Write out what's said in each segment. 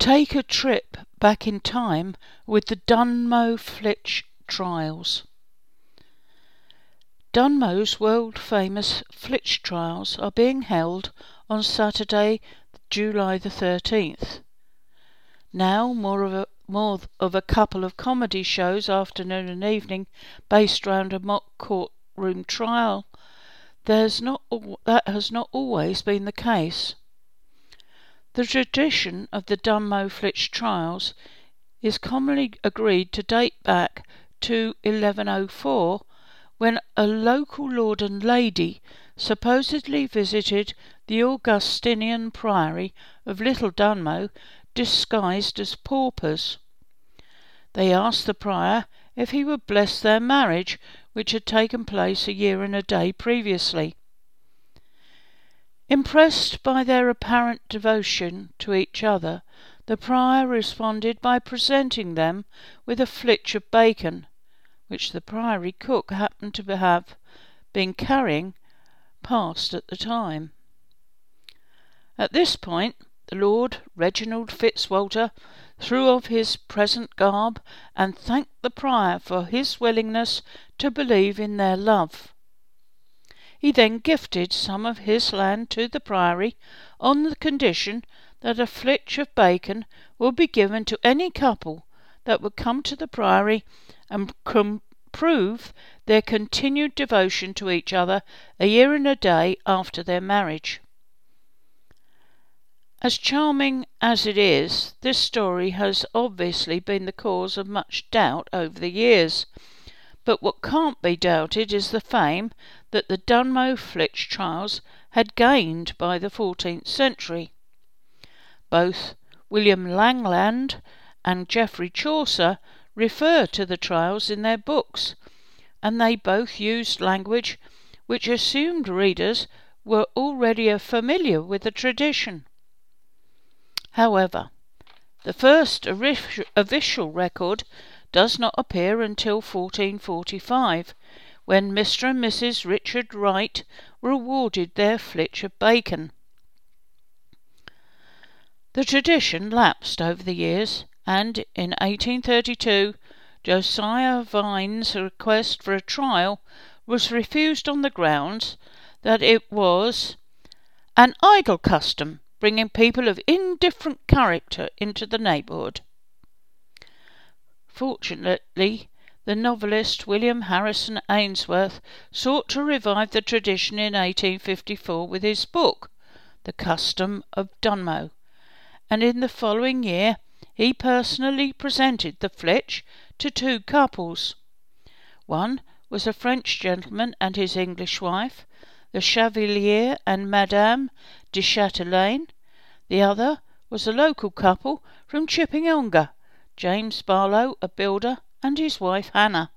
Take a trip back in time with the Dunmow Flitch trials. Dunmow's world-famous Flitch trials are being held on Saturday, July the 13th. Now more of a couple of comedy shows, afternoon and evening, based round a mock courtroom trial, that has not always been the case. The tradition of the Dunmow Flitch trials is commonly agreed to date back to 1104, when a local lord and lady supposedly visited the Augustinian priory of Little Dunmow disguised as paupers. They asked the prior if he would bless their marriage, which had taken place a year and a day previously. Impressed by their apparent devotion to each other, the prior responded by presenting them with a flitch of bacon, which the priory cook happened to have been carrying past at the time. At this point, the Lord Reginald Fitzwalter threw off his present garb and thanked the prior for his willingness to believe in their love. He then gifted some of his land to the priory on the condition that a flitch of bacon would be given to any couple that would come to the priory and prove their continued devotion to each other a year and a day after their marriage. As charming as it is, this story has obviously been the cause of much doubt over the years, but what can't be doubted is the fame that the Dunmow Flitch trials had gained by the 14th century. Both William Langland and Geoffrey Chaucer refer to the trials in their books, and they both used language which assumed readers were already familiar with the tradition. However, the first official record does not appear until 1445, when Mr. and Mrs. Richard Wright were awarded their flitch of bacon. The tradition lapsed over the years, and in 1832 Josiah Vine's request for a trial was refused on the grounds that it was an idle custom bringing people of indifferent character into the neighbourhood. Fortunately, the novelist William Harrison Ainsworth sought to revive the tradition in 1854 with his book, The Custom of Dunmow, and in the following year he personally presented the flitch to two couples. One was a French gentleman and his English wife, the Chevalier and Madame de Chatelaine. The other was a local couple from Chipping Ongar, James Barlow, a builder, and his wife Hannah.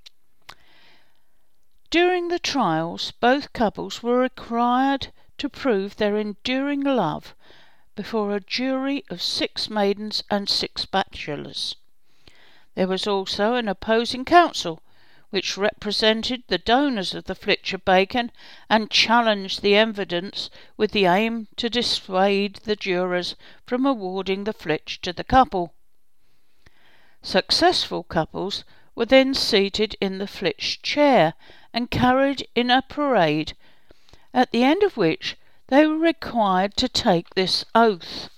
During the trials, both couples were required to prove their enduring love before a jury of 6 maidens and 6 bachelors. There was also an opposing counsel, which represented the donors of the flitch of bacon and challenged the evidence with the aim to dissuade the jurors from awarding the flitch to the couple. Successful couples were then seated in the flitch chair and carried in a parade, at the end of which they were required to take this oath.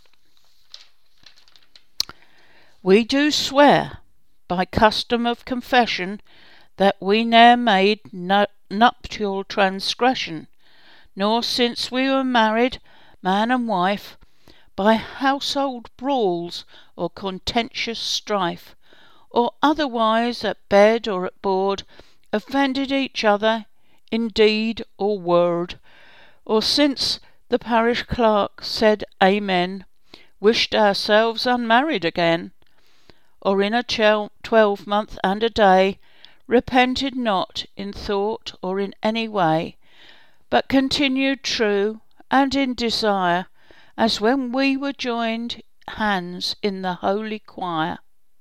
"We do swear, by custom of confession, that we ne'er made nuptial transgression, nor since we were married, man and wife, by household brawls or contentious strife, or otherwise at bed or at board, offended each other in deed or word, or since the parish clerk said Amen, wished ourselves unmarried again, or in a 12-month and a day, repented not in thought or in any way, but continued true and in desire, as when we were joined hands in the holy choir."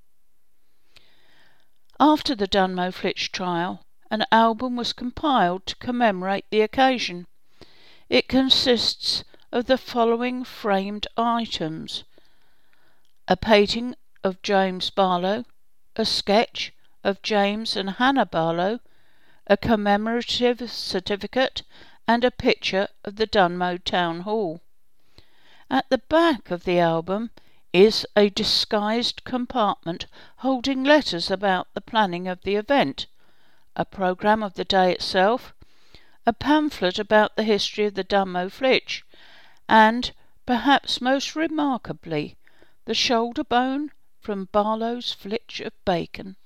After the Dunmow Flitch trial, an album was compiled to commemorate the occasion. It consists of the following framed items: a painting of James Barlow, a sketch of James and Hannah Barlow, a commemorative certificate, and a picture of the Dunmow Town Hall. At the back of the album is a disguised compartment holding letters about the planning of the event, a programme of the day itself, a pamphlet about the history of the Dunmow Flitch, and, perhaps most remarkably, the shoulder bone from Barlow's Flitch of Bacon.